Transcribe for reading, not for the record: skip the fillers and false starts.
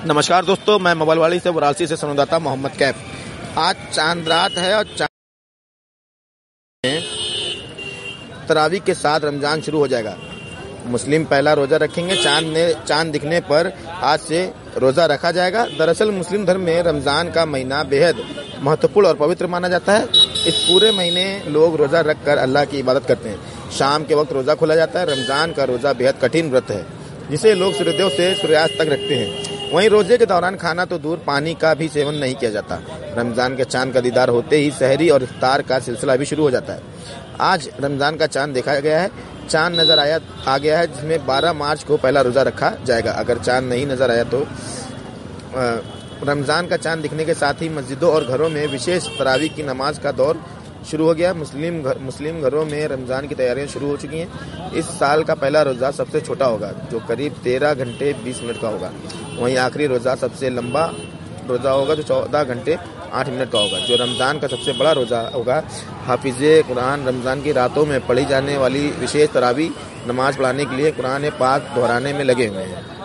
नमस्कार दोस्तों, मैं मोबाइल वाली से वाराणसी से संवाददाता मोहम्मद कैफ। आज चांद रात है और तरावी के साथ रमजान शुरू हो जाएगा। मुस्लिम पहला रोजा रखेंगे। चांद दिखने पर आज से रोजा रखा जाएगा। दरअसल मुस्लिम धर्म में रमजान का महीना बेहद महत्वपूर्ण और पवित्र माना जाता है। इस पूरे महीने लोग रोजा रखकर अल्लाह की इबादत करते हैं। शाम के वक्त रोजा खोला जाता है। रमजान का रोजा बेहद कठिन व्रत है जिसे लोग सूर्योदय से सूर्यास्त तक रखते हैं। वहीं रोजे के दौरान खाना तो दूर, पानी का भी सेवन नहीं किया जाता। रमजान के चांद का दीदार होते ही सहरी और इफ्तार का सिलसिला भी शुरू हो जाता है। आज रमजान का चांद देखा गया है। चांद नजर आ गया है, जिसमें 12 मार्च को पहला रोजा रखा जाएगा। अगर चांद नहीं नजर आया तो रमजान का चांद दिखने के साथ ही मस्जिदों और घरों में विशेष तरावी की नमाज का दौर शुरू हो गया। मुस्लिम घरों में रमजान की तैयारियां शुरू हो चुकी हैं। इस साल का पहला रोजा सबसे छोटा होगा, जो करीब 13 घंटे 20 मिनट का होगा। वहीं आखिरी रोजा सबसे लंबा रोजा होगा, जो 14 घंटे 8 मिनट का होगा। जो रमजान का सबसे बड़ा रोजा होगा। हाफिजे कुरान रमजान की रातों में पढ़ी जाने वाली विशेष तरावी नमाज पढ़ाने के लिए कुरान पाक दोहराने में लगे हुए हैं।